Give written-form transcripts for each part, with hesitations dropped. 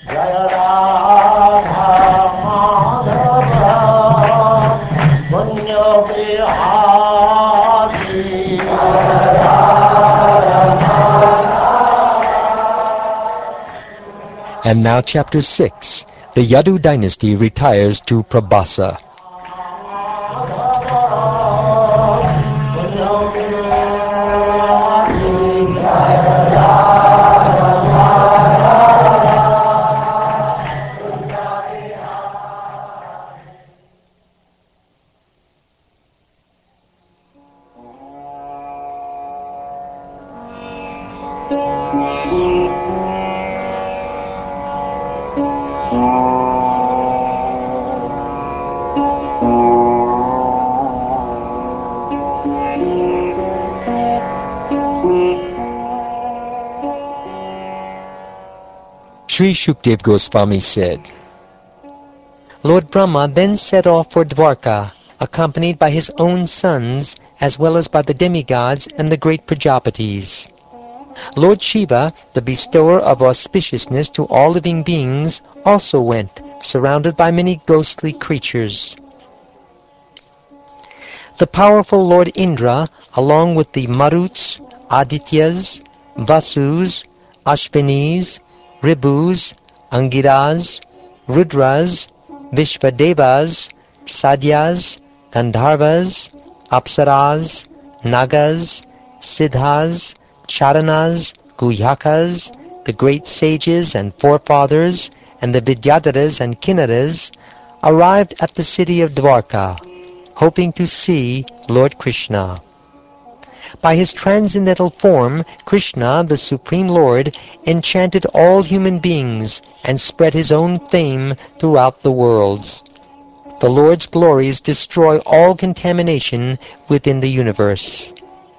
Jaya Radha Madhava Punya Prihasi. And now chapter 6. The Yadu dynasty retires to Prabhasa. Sri Shukdev Goswami said, Lord Brahma then set off for Dwarka, accompanied by his own sons, as well as by the demigods and the great Prajapatis. Lord Shiva, the bestower of auspiciousness to all living beings, also went, surrounded by many ghostly creatures. The powerful Lord Indra, along with the Maruts, Adityas, Vasus, Ashvinis, Ribus, Angiras, Rudras, Vishvadevas, Sadyas, Gandharvas, Apsaras, Nagas, Siddhas, Charanas, Guhyakas, the great sages and forefathers, and the Vidyadharas and Kinnaras, arrived at the city of Dwarka, hoping to see Lord Krishna. By his transcendental form, Krishna, the Supreme Lord, enchanted all human beings and spread his own fame throughout the worlds. The Lord's glories destroy all contamination within the universe.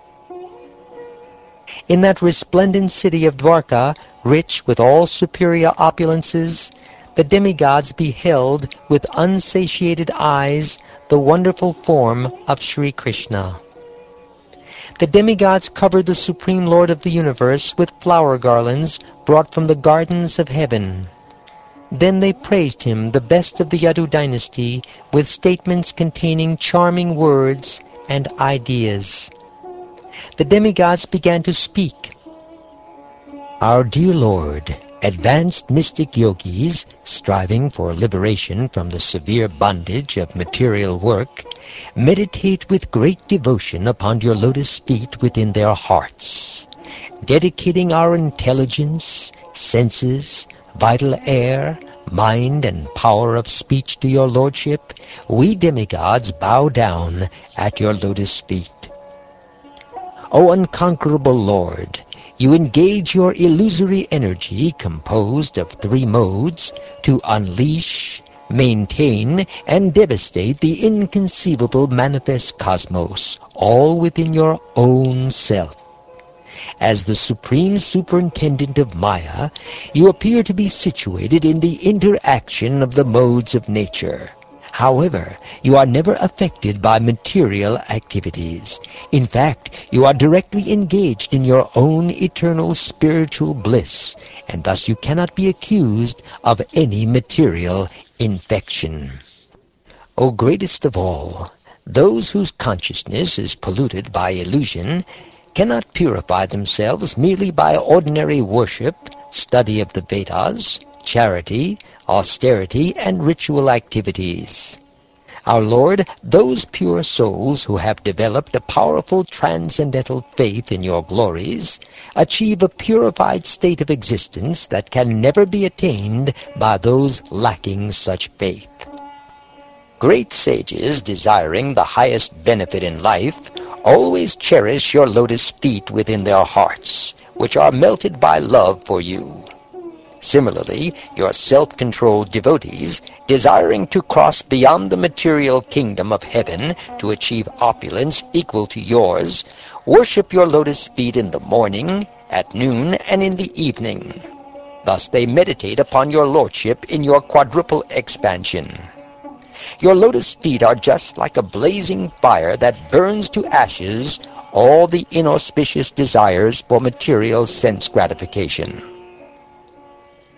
In that resplendent city of Dwarka, rich with all superior opulences, the demigods beheld with unsatiated eyes the wonderful form of Sri Krishna. The demigods covered the Supreme Lord of the universe with flower garlands brought from the gardens of heaven. Then they praised him, the best of the Yadu dynasty, with statements containing charming words and ideas. The demigods began to speak. Our dear Lord, advanced mystic yogis, striving for liberation from the severe bondage of material work, meditate with great devotion upon your lotus feet within their hearts. Dedicating our intelligence, senses, vital air, mind, and power of speech to your lordship, we demigods bow down at your lotus feet. O unconquerable Lord, you engage your illusory energy, composed of 3 modes, to unleash, maintain, and devastate the inconceivable manifest cosmos, all within your own self. As the supreme superintendent of Maya, you appear to be situated in the interaction of the modes of nature. However, you are never affected by material activities. In fact, you are directly engaged in your own eternal spiritual bliss, and thus you cannot be accused of any material infection. O greatest of all, those whose consciousness is polluted by illusion cannot purify themselves merely by ordinary worship, study of the Vedas, charity, austerity, and ritual activities. Our Lord, those pure souls who have developed a powerful transcendental faith in your glories achieve a purified state of existence that can never be attained by those lacking such faith. Great sages, desiring the highest benefit in life, always cherish your lotus feet within their hearts, which are melted by love for you. Similarly, your self-controlled devotees, desiring to cross beyond the material kingdom of heaven to achieve opulence equal to yours, worship your lotus feet in the morning, at noon, and in the evening. Thus they meditate upon your lordship in your quadruple expansion. Your lotus feet are just like a blazing fire that burns to ashes all the inauspicious desires for material sense gratification.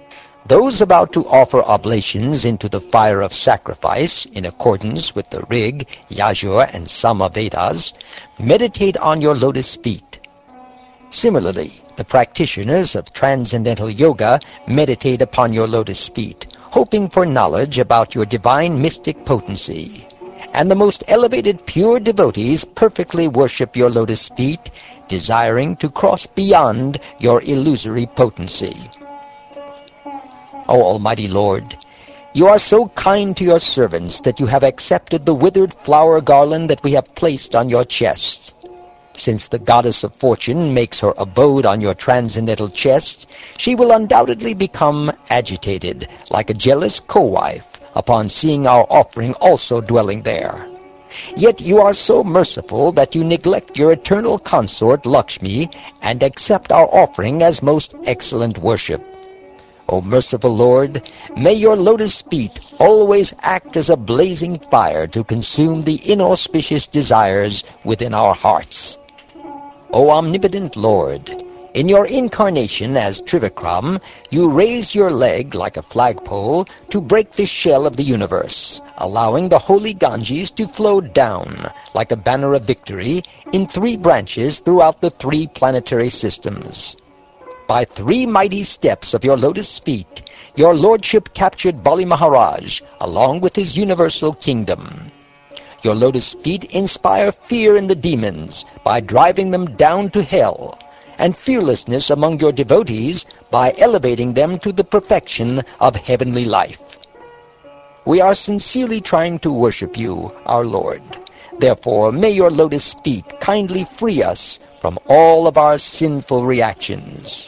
Those about to offer oblations into the fire of sacrifice, in accordance with the Rig, Yajur, and Sama Vedas, meditate on your lotus feet. Similarly, the practitioners of Transcendental Yoga meditate upon your lotus feet, hoping for knowledge about your divine mystic potency. And the most elevated pure devotees perfectly worship your lotus feet, desiring to cross beyond your illusory potency. O Almighty Lord, you are so kind to your servants that you have accepted the withered flower garland that we have placed on your chest. Since the goddess of fortune makes her abode on your transcendental chest, she will undoubtedly become agitated, like a jealous co-wife, upon seeing our offering also dwelling there. Yet you are so merciful that you neglect your eternal consort Lakshmi and accept our offering as most excellent worship. O merciful Lord, may your lotus feet always act as a blazing fire to consume the inauspicious desires within our hearts. O omnipotent Lord, in your incarnation as Trivikram, you raise your leg like a flagpole to break the shell of the universe, allowing the holy Ganges to flow down like a banner of victory in 3 branches throughout the 3 planetary systems. By 3 mighty steps of your lotus feet, your lordship captured Bali Maharaj along with his universal kingdom. Your lotus feet inspire fear in the demons by driving them down to hell, and fearlessness among your devotees by elevating them to the perfection of heavenly life. We are sincerely trying to worship you, our Lord. Therefore, may your lotus feet kindly free us from all of our sinful reactions.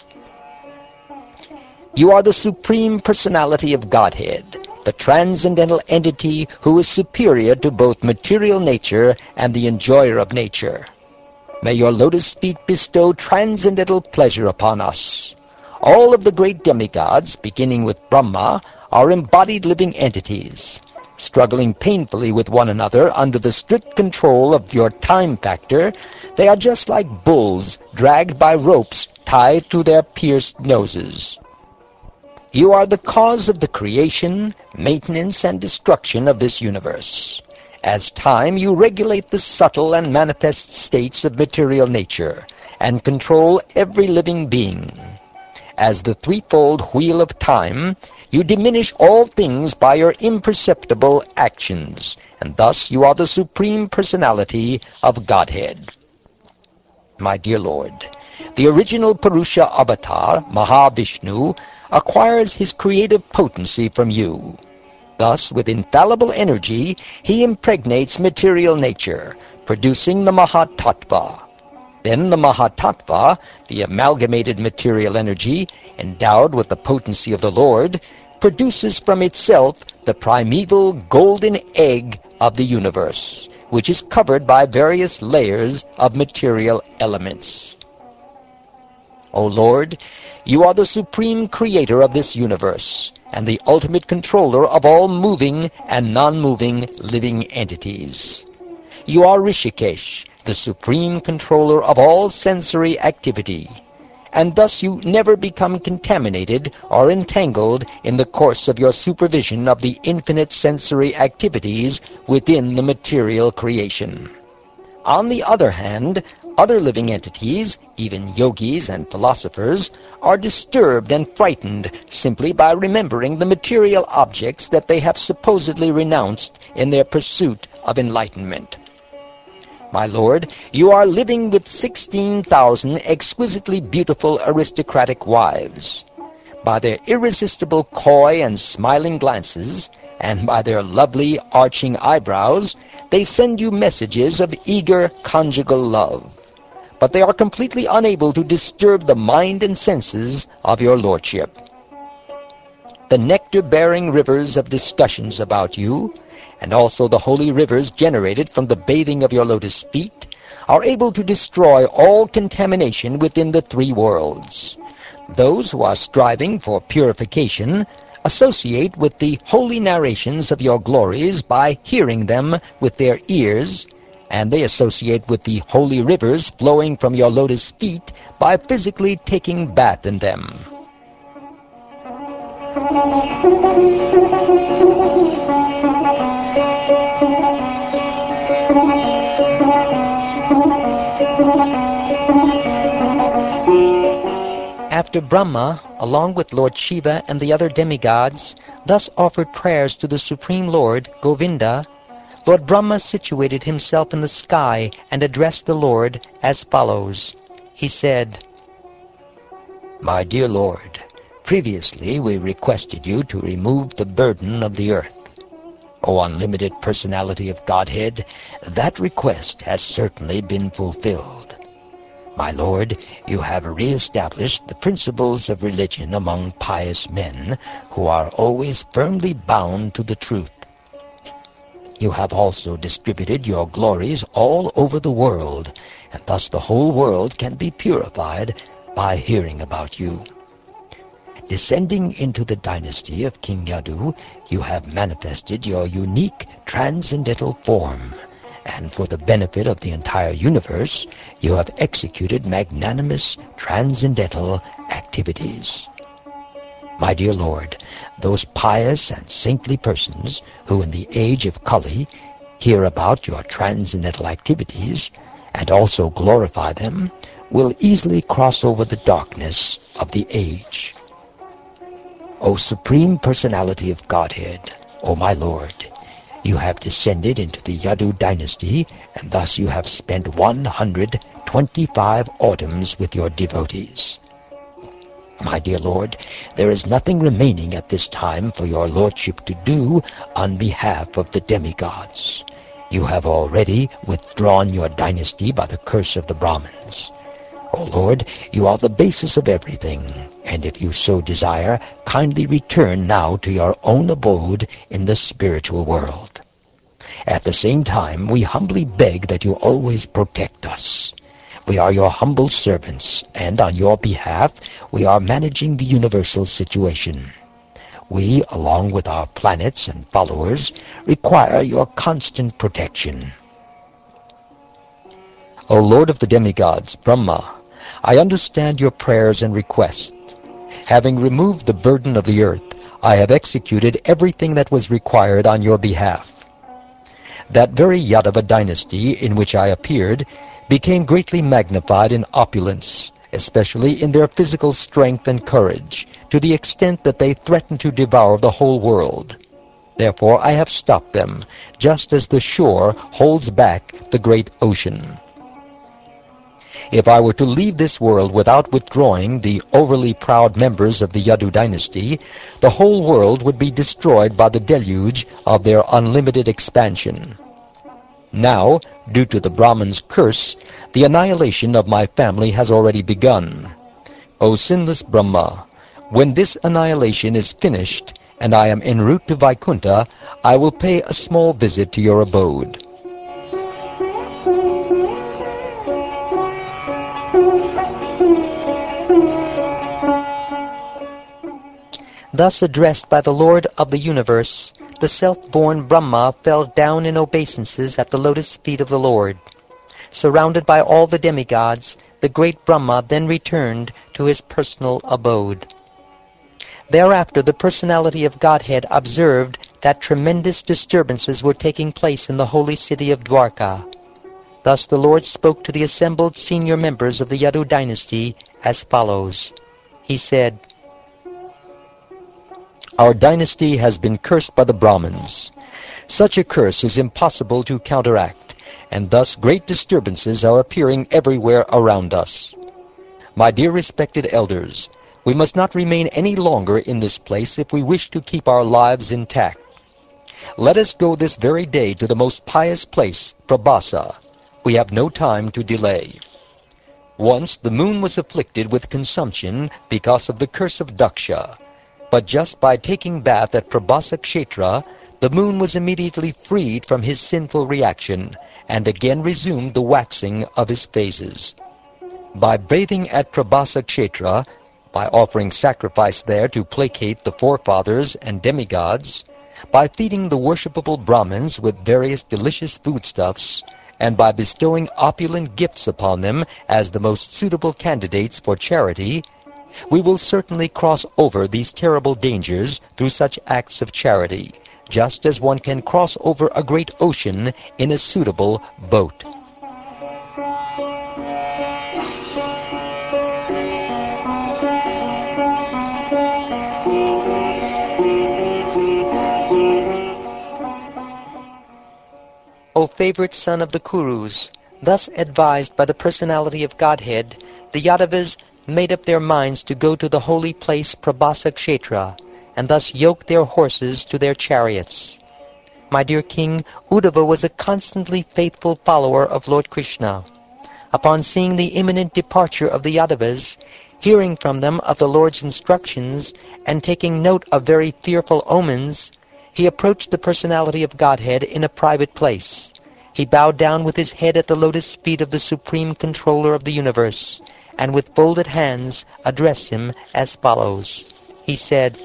You are the Supreme Personality of Godhead, the transcendental entity who is superior to both material nature and the enjoyer of nature. May your lotus feet bestow transcendental pleasure upon us. All of the great demigods, beginning with Brahma, are embodied living entities. Struggling painfully with one another under the strict control of your time factor, they are just like bulls dragged by ropes tied to their pierced noses. You are the cause of the creation, maintenance, and destruction of this universe. As time, you regulate the subtle and manifest states of material nature, and control every living being. As the threefold wheel of time, you diminish all things by your imperceptible actions, and thus you are the Supreme Personality of Godhead. My dear Lord, the original Purusha avatar, Mahavishnu, acquires his creative potency from you. Thus, with infallible energy, he impregnates material nature, producing the Mahatattva. Then the Mahatattva, the amalgamated material energy, endowed with the potency of the Lord, produces from itself the primeval golden egg of the universe, which is covered by various layers of material elements. O Lord, you are the supreme creator of this universe, and the ultimate controller of all moving and non-moving living entities. You are Rishikesh, the supreme controller of all sensory activity, and thus you never become contaminated or entangled in the course of your supervision of the infinite sensory activities within the material creation. On the other hand, other living entities, even yogis and philosophers, are disturbed and frightened simply by remembering the material objects that they have supposedly renounced in their pursuit of enlightenment. My Lord, you are living with 16,000 exquisitely beautiful aristocratic wives. By their irresistible coy and smiling glances, and by their lovely arching eyebrows, they send you messages of eager conjugal love. But they are completely unable to disturb the mind and senses of your lordship. The nectar-bearing rivers of discussions about you, and also the holy rivers generated from the bathing of your lotus feet, are able to destroy all contamination within the 3 worlds. Those who are striving for purification associate with the holy narrations of your glories by hearing them with their ears, and they associate with the holy rivers flowing from your lotus feet by physically taking bath in them. After Brahma, along with Lord Shiva and the other demigods, thus offered prayers to the Supreme Lord, Govinda, Lord Brahma situated himself in the sky and addressed the Lord as follows. He said, My dear Lord, previously we requested you to remove the burden of the earth. O unlimited personality of Godhead, that request has certainly been fulfilled. My Lord, you have re-established the principles of religion among pious men who are always firmly bound to the truth. You have also distributed your glories all over the world, and thus the whole world can be purified by hearing about you. Descending into the dynasty of King Yadu, you have manifested your unique transcendental form, and for the benefit of the entire universe, you have executed magnanimous transcendental activities. My dear Lord, those pious and saintly persons who in the age of Kali hear about your transcendental activities and also glorify them will easily cross over the darkness of the age. O Supreme Personality of Godhead, O my Lord, you have descended into the Yadu dynasty, and thus you have spent 125 autumns with your devotees. My dear Lord, there is nothing remaining at this time for your lordship to do on behalf of the demigods. You have already withdrawn your dynasty by the curse of the Brahmins. O Lord, you are the basis of everything, and if you so desire, kindly return now to your own abode in the spiritual world. At the same time, we humbly beg that you always protect us. We are your humble servants, and on your behalf, we are managing the universal situation. We, along with our planets and followers, require your constant protection. O Lord of the demigods, Brahma, I understand your prayers and requests. Having removed the burden of the earth, I have executed everything that was required on your behalf. That very Yadava dynasty in which I appeared became greatly magnified in opulence, especially in their physical strength and courage, to the extent that they threatened to devour the whole world. Therefore I have stopped them, just as the shore holds back the great ocean. If I were to leave this world without withdrawing the overly proud members of the Yadu dynasty, the whole world would be destroyed by the deluge of their unlimited expansion. Now, due to the Brahman's curse, the annihilation of my family has already begun. O sinless Brahma, when this annihilation is finished, and I am en route to Vaikuntha, I will pay a small visit to your abode. Thus addressed by the Lord of the universe, the self-born Brahma fell down in obeisances at the lotus feet of the Lord. Surrounded by all the demigods, the great Brahma then returned to his personal abode. Thereafter the personality of Godhead observed that tremendous disturbances were taking place in the holy city of Dwarka. Thus the Lord spoke to the assembled senior members of the Yadu dynasty as follows. He said, Our dynasty has been cursed by the Brahmins. Such a curse is impossible to counteract, and thus great disturbances are appearing everywhere around us. My dear respected elders, we must not remain any longer in this place if we wish to keep our lives intact. Let us go this very day to the most pious place, Prabhasa. We have no time to delay. Once the moon was afflicted with consumption because of the curse of Daksha. But just by taking bath at Prabhasa Kshetra, the moon was immediately freed from his sinful reaction and again resumed the waxing of his phases. By bathing at Prabhasa Kshetra, by offering sacrifice there to placate the forefathers and demigods, by feeding the worshipable Brahmins with various delicious foodstuffs, and by bestowing opulent gifts upon them as the most suitable candidates for charity, We will certainly cross over these terrible dangers through such acts of charity, just as one can cross over a great ocean in a suitable boat. O favorite son of the Kurus, thus advised by the personality of Godhead, the Yadavas made up their minds to go to the holy place Prabhasa Kshetra, and thus yoke their horses to their chariots. My dear king, Uddhava was a constantly faithful follower of Lord Krishna. Upon seeing the imminent departure of the Yadavas, hearing from them of the Lord's instructions, and taking note of very fearful omens, he approached the personality of Godhead in a private place. He bowed down with his head at the lotus feet of the supreme controller of the universe, and with folded hands addressed him as follows. He said,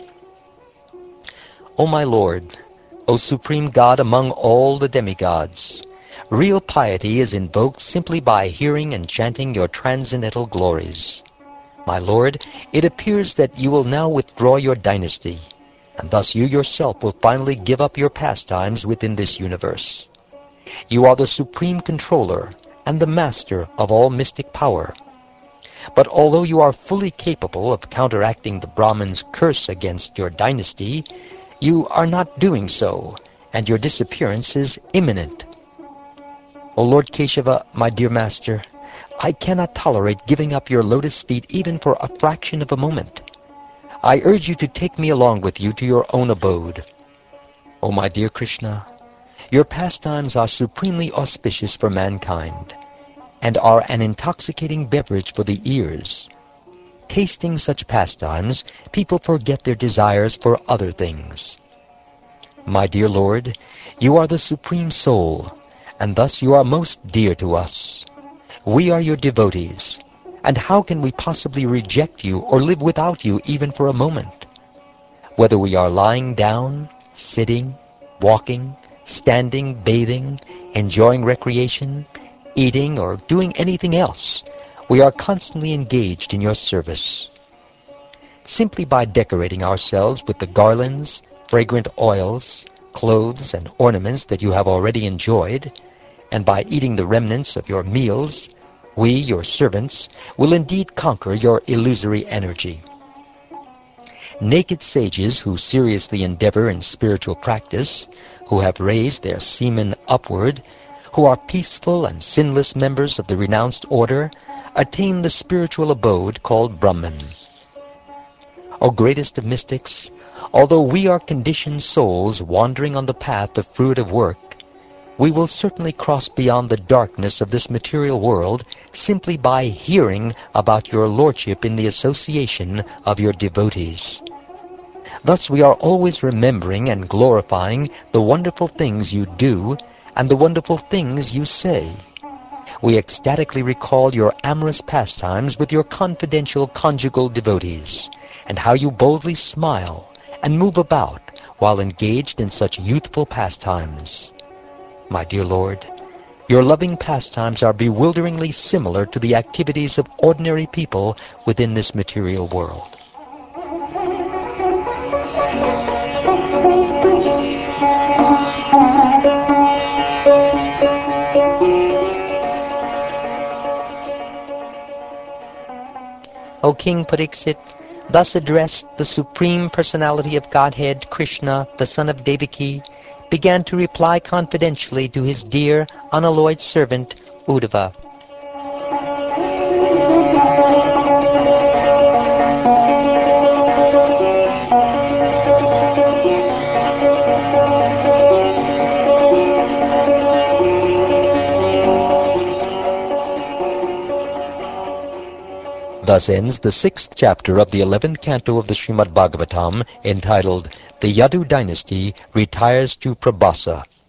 O my Lord, O supreme God among all the demigods, real piety is invoked simply by hearing and chanting your transcendental glories. My Lord, it appears that you will now withdraw your dynasty, and thus you yourself will finally give up your pastimes within this universe. You are the supreme controller and the master of all mystic power. But although you are fully capable of counteracting the Brahmin's curse against your dynasty, you are not doing so, and your disappearance is imminent. O Lord Keshava, my dear master, I cannot tolerate giving up your lotus feet even for a fraction of a moment. I urge you to take me along with you to your own abode. O my dear Krishna, your pastimes are supremely auspicious for mankind, and are an intoxicating beverage for the ears. Tasting such pastimes, people forget their desires for other things. My dear Lord, you are the Supreme Soul, and thus you are most dear to us. We are your devotees, and how can we possibly reject you or live without you even for a moment? Whether we are lying down, sitting, walking, standing, bathing, enjoying recreation, eating, or doing anything else, we are constantly engaged in your service. Simply by decorating ourselves with the garlands, fragrant oils, clothes, and ornaments that you have already enjoyed, and by eating the remnants of your meals, we, your servants, will indeed conquer your illusory energy. Naked sages who seriously endeavor in spiritual practice, who have raised their semen upward, who are peaceful and sinless members of the renounced order, attain the spiritual abode called Brahman. O greatest of mystics, although we are conditioned souls wandering on the path of fruitive work, we will certainly cross beyond the darkness of this material world simply by hearing about your lordship in the association of your devotees. Thus we are always remembering and glorifying the wonderful things you do and the wonderful things you say. We ecstatically recall your amorous pastimes with your confidential conjugal devotees, and how you boldly smile and move about while engaged in such youthful pastimes. My dear Lord, your loving pastimes are bewilderingly similar to the activities of ordinary people within this material world. O King Pariksit, thus addressed the Supreme Personality of Godhead, Krishna, the son of Devaki, began to reply confidentially to his dear, unalloyed servant, Uddhava. Thus ends the 6th chapter of the 11th canto of the Srimad Bhagavatam, entitled The Yadu Dynasty Retires to Prabhasa.